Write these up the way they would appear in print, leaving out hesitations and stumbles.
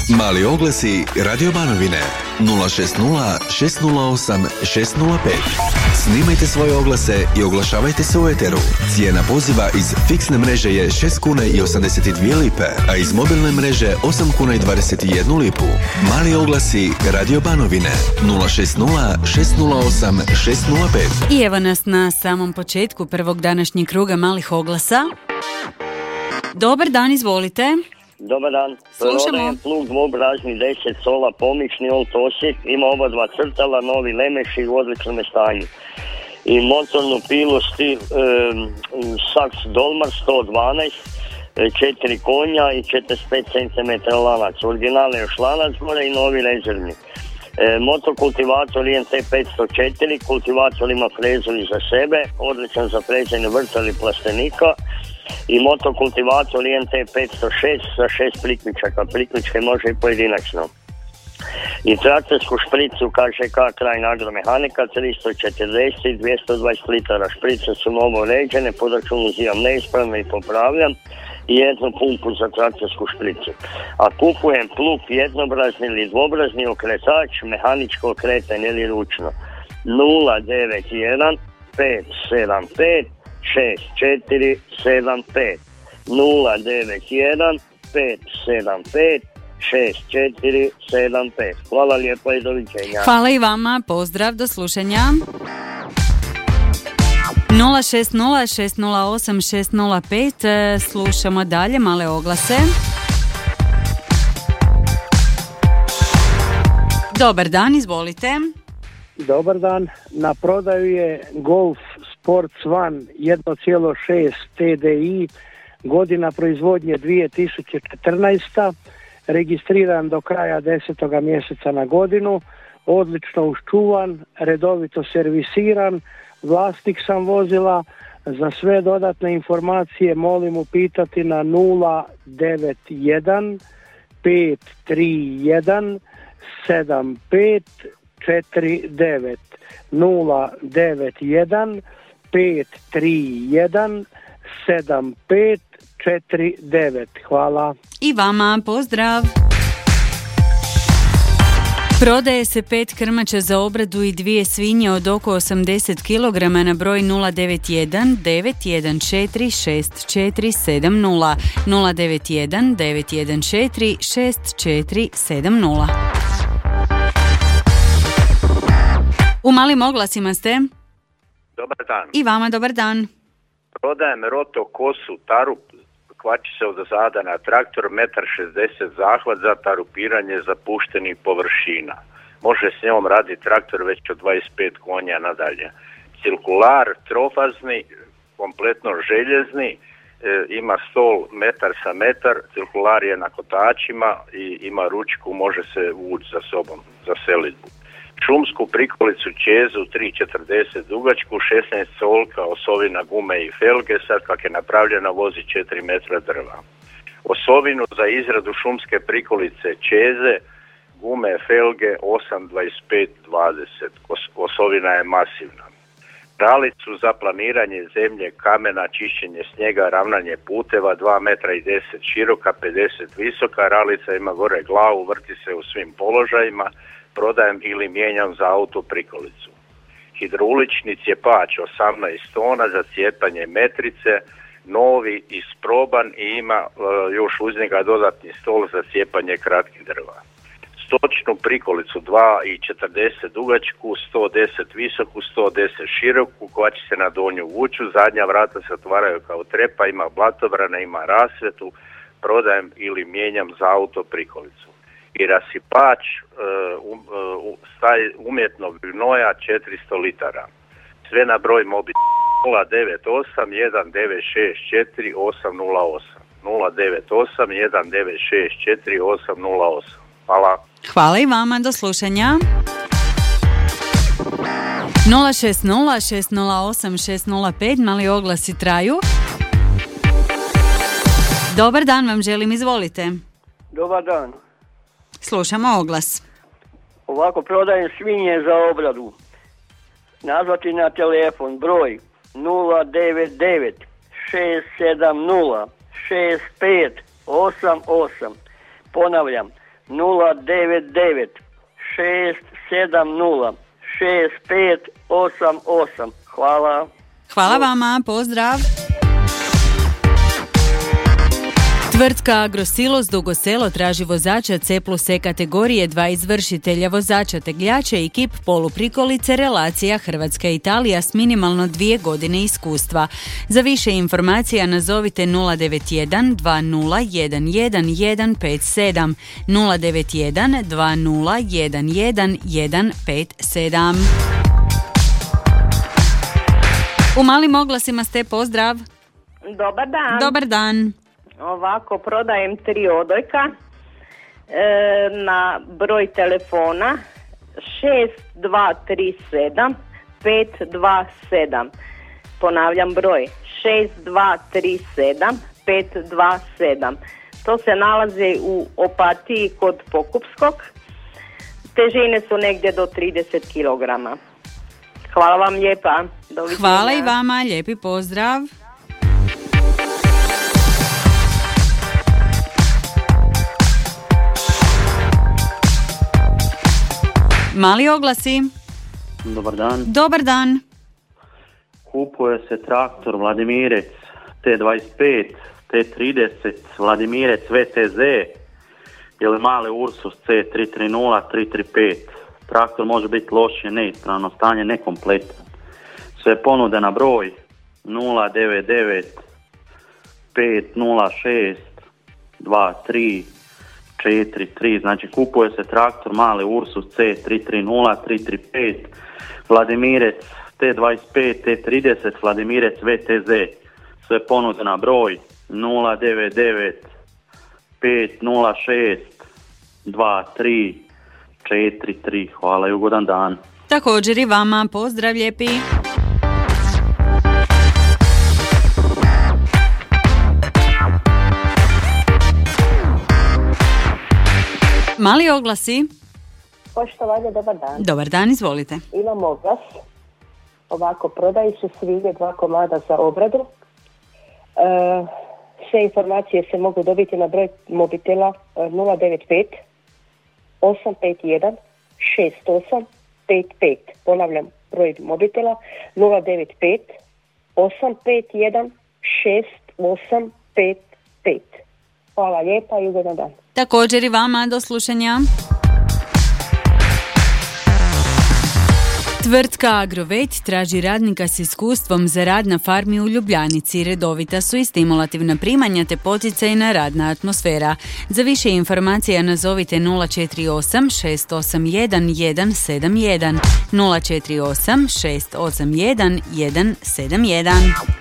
Mali oglasi Radio Banovine 060 608 605. Snimajte svoje oglase i oglašavajte se u eteru. Cijena poziva iz fiksne mreže je 6 kuna i 82 lipe, a iz mobilne mreže 8 kuna i 21 lipu. Mali oglasi Radio Banovine 060 608 605. I evo nas na samom početku prvog današnjeg kruga malih oglasa. Dobar dan, izvolite. Dobar dan. Slušamo. Prodajem plug dvobrazni 10 sola pomični Old Osijek, ima oba dva crtala, novi lemeši u odličnom stanju. I motornu pilu Saks Dolmar 112, 4 konja i 45 cm lanac. Original je još lanac gore i novi rezervni. Motokultivator INT 504, kultivator ima frezu iza sebe, odličan za frezanje vrta ili plastenika. I motokultivator INT 506 sa 6 priključaka. Priključke može i pojedinačno. I traktorsku špricu KŽK Krajina Agromehanika 340 i 220 litara. Šprice su novo uređene, po računu uzimam neispravno i popravljam. I jednu pumpu za traktorsku špricu. A kupujem plug jednobrazni ili dvobrazni okretač, mehaničko okretanje ili ručno. 091 575 6475 091 575 6475. Hvala lijepo i doviđenja. Hvala i vama, pozdrav, do slušanja. 060 608 605. Slušamo dalje male oglase. Dobar dan, izvolite. Dobar dan, na prodaju je Golf Sports One 1.6 TDI, godina proizvodnje 2014. Registriran do kraja 10. mjeseca na godinu, odlično uščuvan, redovito servisiran, vlasnik sam vozila. Za sve dodatne informacije molim upitati na 091 531 7549 091 531 7549. Hvala. I vama, pozdrav. Prodaje se 5 krmača za obradu i 2 svinje od oko 80 kg na broj 091 914 6470 091 914 6470. U malim oglasima ste. Dobar dan. I vama dobar dan. Prodajem roto kosu tarup, kvači se od zada na traktor, 1,60 m zahvat za tarupiranje zapuštenih površina. Može s njom raditi traktor već od 25 konja nadalje. Cirkular trofazni, kompletno željezni, ima stol metar sa metar, cirkular je na kotačima i ima ručku, može se vući za sobom za selidbu. Šumsku prikolicu čezu 3,40 dugačku, 16 solka, osovina gume i felge, sad kak je napravljena vozi 4 metra drva. Osovinu za izradu šumske prikolice čeze, gume, felge 8,25,20, osovina je masivna. Ralicu za planiranje zemlje, kamena, čišćenje snijega, ravnanje puteva 2 metra i 10 široka, 50 visoka, ralica ima gore glavu, vrti se u svim položajima, prodajem ili mijenjam za auto prikolicu. Hidraulični cjepač 18 tona za cijepanje metrice, novi, isproban i ima još uz njega dodatni stol za cijepanje kratkih drva. Stočnu prikolicu 2,40 dugačku, 110 visoku, 110 široku, koja će se na donju vuču, zadnja vrata se otvaraju kao trepa, ima blatobrane, ima rasvjetu, prodajem ili mijenjam za auto prikolicu. I rasipač umjetnog gnoja 400 litara. Sve na broj mobitel 098 1964 808 098 1964 808. Hvala. Hvala i vama, do slušanja. 060 608 605, mali oglasi traju. Dobar dan vam želim, izvolite. Dobar dan. Slušamo oglas. Ovako, prodajem svinje za obradu. Nazvati na telefon broj 099 670 6588. Ponavljam, 099 670 6588. Hvala. Hvala vama, pozdrav. Tvrtka Agrosilos Dugo Selo traži vozača C+E kategorije, 2 izvršitelja vozača tegljače i kip poluprikolice relacija Hrvatska-Italija s minimalno 2 godine iskustva. Za više informacija nazovite 091 2011 157 091 2011 157. U malim oglasima ste, pozdrav. Dobar dan. Dobar dan. Ovako, prodajem 3 odojka na broj telefona 6237 527. Ponavljam broj 6237 527. To se nalazi u Opatiji kod Pokupskog. Težine su negdje do 30 kg. Hvala vam lijepa. Doviđenja. Hvala i vama, lijepi pozdrav. Mali oglasi. Dobar dan. Dobar dan. Kupuje se traktor Vladimirec T25, T30, Vladimirec VTZ ili mali Ursus C330, 335. Traktor može biti lošije, neispravno stanje, nekompletan. Sve ponude na broj 099 506 23 43, znači kupuje se traktor mali Ursus C330, 335, Vladimirec T25, T30, Vladimirec VTZ, sve ponude na broj 099 506 23 43. Hvala i ugodan dan. Također i vama, pozdrav lijepi. Mali oglasi. Poštovanje, dobar dan. Dobar dan, izvolite. Imam oglas. Ovako, prodaju se svinje 2 komada za obradu. Sve informacije se mogu dobiti na broj mobitela 095 851 6855. Ponavljam, broj mobitela 095 851 6855. Hvala lijepa i ugodan dan. Također i vama, do slušanja. Tvrtka Agrovet traži radnika s iskustvom za rad na farmi u Ljubljanici. Redovita su i stimulativna primanja te poticajna radna atmosfera. Za više informacija nazovite 048 681 171 048 681 171.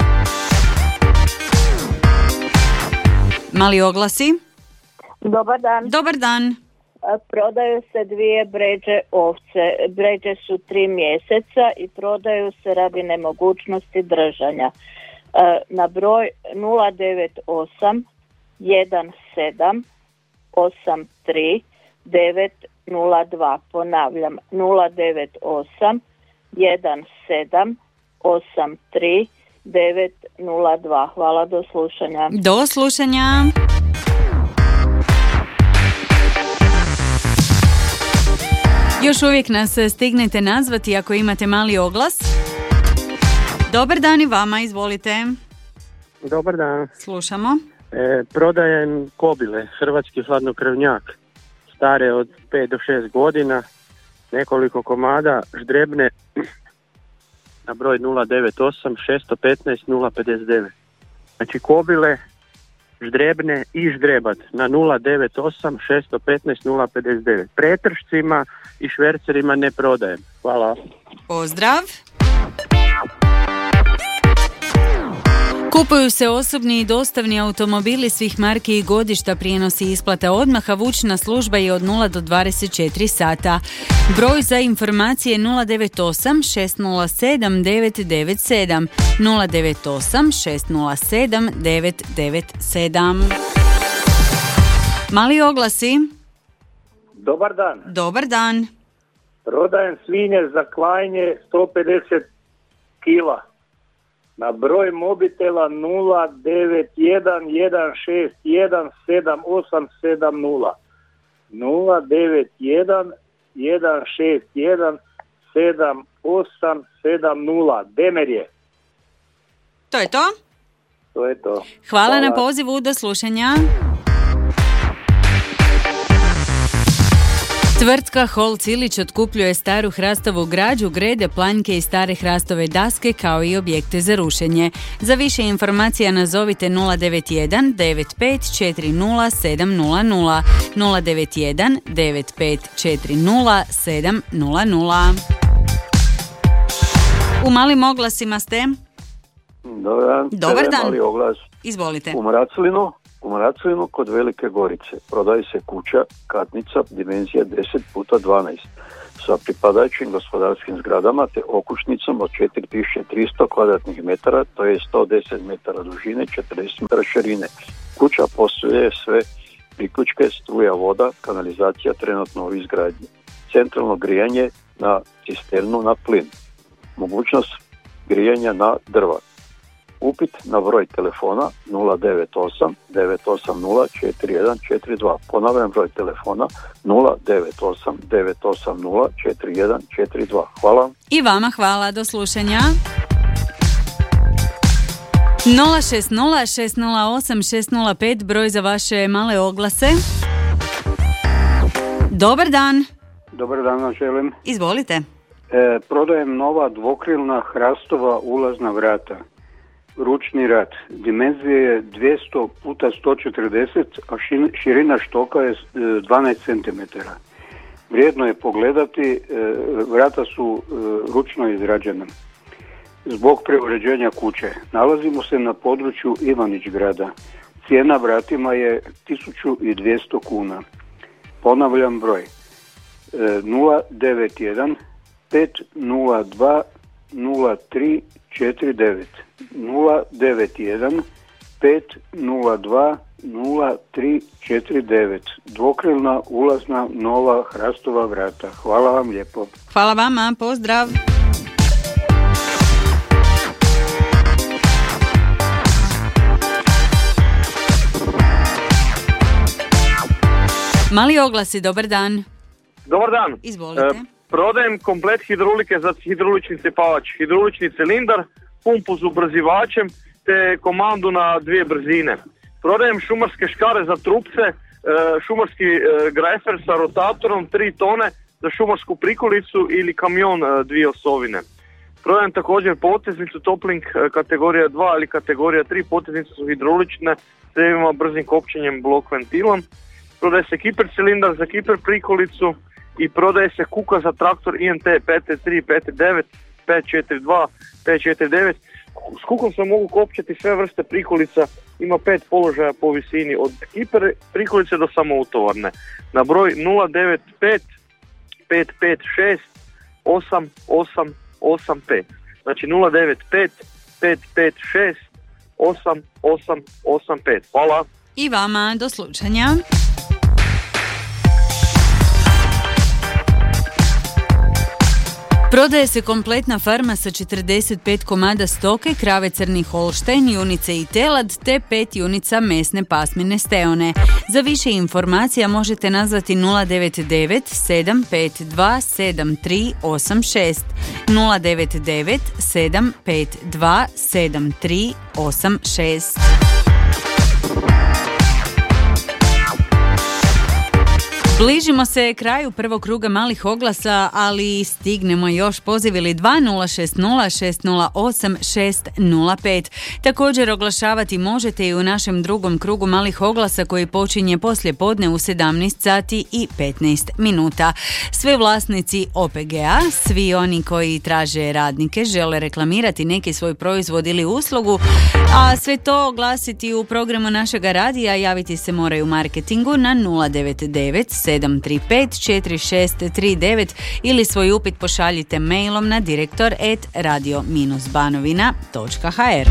Mali oglasi. Dobar dan. Dobar dan. Prodaju se 2 bređe ovce. Bređe su 3 mjeseca i prodaju se radi nemogućnosti držanja. Na broj 098 17 83 902. Ponavljam, 098 17 83 902. Hvala, do slušanja. Do slušanja. Još uvijek nas stignete nazvati ako imate mali oglas. Dobar dan i vama, izvolite. Dobar dan. Slušamo. Prodajem kobile, hrvatski hladnokrvnjak, stare od 5 do 6 godina, nekoliko komada, ždrebne, na broj 098 615 059. Znači kobile, ždrebne i ždrebat na 098 615 059. Pretršcima i švercerima ne prodajem. Hvala. Pozdrav. Kupuju se osobni i dostavni automobili svih marki i godišta, prijenos i isplata odmah, a vučna služba je od 0 do 24 sata. Broj za informacije 098 607 997 098 607 997. Mali oglasi. Dobar dan. Dobar dan. Prodajem svinje za klanje 150 kila. Na broj mobitela 091 161 7870. 091 161 7870. Demer je. To je to? To je to. Hvala na pozivu, do slušanja. Tvrtka Holc Ilić otkupljuje staru hrastovu građu, grede, planjke i stare hrastove daske kao i objekte za rušenje. Za više informacija nazovite 091 9540 700 091 9540 700. U malim oglasima ste? Dobar dan. Mali oglas. Izvolite. U Mraclinu kod Velike Gorice prodaje se kuća, katnica, dimenzija 10x12 sa pripadajućim gospodarskim zgradama te okućnicom od 4300 kvadratnih metara, to je 110 metara dužine, 40 metara širine. Kuća posjeduje sve priključke, struja, voda, kanalizacija trenutno u izgradnji. Centralno grijanje na cisternu na plin. Mogućnost grijanja na drva. Upit na broj telefona 098 980 4142. Ponavljam broj telefona 098 980 4142. Hvala. I vama hvala, do slušanja. 060 608 605, broj za vaše male oglase. Dobar dan. Dobar dan vam želim. Izvolite. Prodajem nova dvokrilna hrastova ulazna vrata. Ručni rad. Dimenzija je 200 puta 140, a širina štoka je 12 cm. Vrijedno je pogledati, vrata su ručno izrađena. Zbog preuređenja kuće nalazimo se na području Ivanić grada. Cijena vratima je 1200 kuna. Ponavljam broj 091 502 0349 091 502 0349. Dvokrilna ulazna nova hrastova vrata. Hvala vam lijepo. Hvala vama, pozdrav. Mali oglasi, dobar dan. Dobar dan. Izvolite. Prodajem komplet hidrolike za hidrolični cepavač, hidrolični cilindar, pumpu s ubrzivačem te komandu na 2 brzine. Prodajem šumarske škare za trupce, šumarski grajfer sa rotatorom 3 tone za šumarsku prikolicu ili kamion 2 osovine. Prodajem također poteznicu Toplink kategorija 2 ili kategorija 3, poteznice su hidrolične s cevima brzim kopčenjem blok ventilom. Prodaje se kiper cilindar za kiper prikolicu i prodaje se kuka za traktor INT PT3, PT9, 542, 549. S kukom se mogu kopčati sve vrste prikolica, ima 5 položaja po visini, od kiper prikolice do samoutovarne. Na broj 095 556 8885. Znači 095 556 8885. Hvala. I vama, do slušanja. Prodaje se kompletna farma sa 45 komada stoke, krave crni Holštajn, junice i telad te 5 junica mesne pasmine Steone. Za više informacija možete nazvati 099 752 7386 099 752 7386. Bližimo se kraju prvog kruga malih oglasa, ali stignemo još. Pozivili 2060 608 605. Također oglašavati možete i u našem drugom krugu malih oglasa koji počinje poslije podne u 17 sati i 15 minuta. Sve vlasnici OPG-a, svi oni koji traže radnike, žele reklamirati neki svoj proizvod ili uslugu, a sve to oglasiti u programu našega radija, javiti se moraju marketingu na 099 735 4639 ili svoj upit pošaljite mailom na direktor@radio-banovina.hr.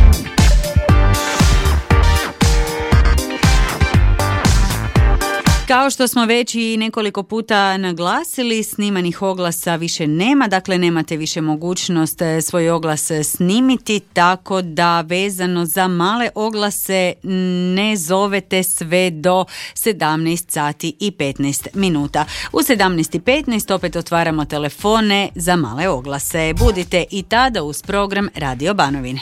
Kao što smo već i nekoliko puta naglasili, snimanih oglasa više nema, dakle nemate više mogućnost svoj oglas snimiti, tako da vezano za male oglase ne zovete sve do 17 sati i 15 minuta. U 17:15 opet otvaramo telefone za male oglase. Budite i tada uz program Radio Banovine.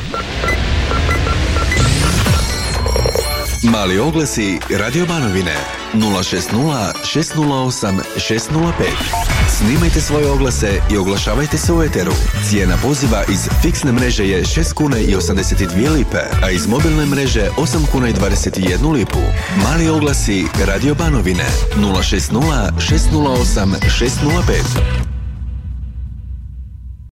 Mali oglasi Radio Banovine 060 608 605. Snimajte svoje oglase i oglašavajte se u eteru. Cijena poziva iz fiksne mreže je 6 kuna i 82 lipe, a iz mobilne mreže 8 kuna i 21 lipu. Mali oglasi Radio Banovine 060 608 605.